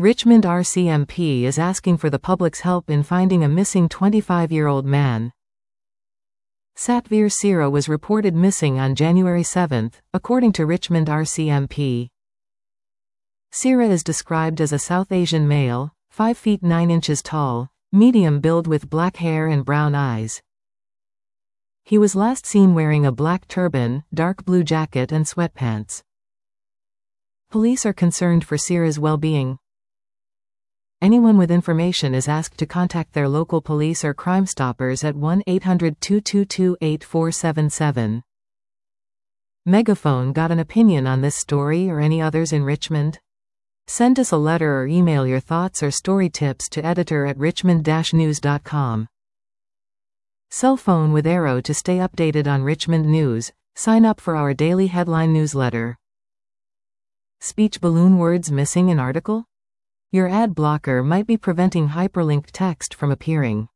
Richmond RCMP is asking for the public's help in finding a missing 25-year-old man. Satvir Sira was reported missing on January 7, according to Richmond RCMP. Sira is described as a South Asian male, 5 feet 9 inches tall, medium build with black hair and brown eyes. He was last seen wearing a black turban, dark blue jacket and sweatpants. Police are concerned for Sira's well-being. Anyone with information is asked to contact their local police or Crime Stoppers at 1-800-222-8477. Megaphone got an opinion on this story or any others in Richmond? Send us a letter or email your thoughts or story tips to editor@richmond-news.com. Cell phone with Arrow to stay updated on Richmond news. Sign up for our daily headline newsletter. Speech balloon words missing in article? Your ad blocker might be preventing hyperlinked text from appearing.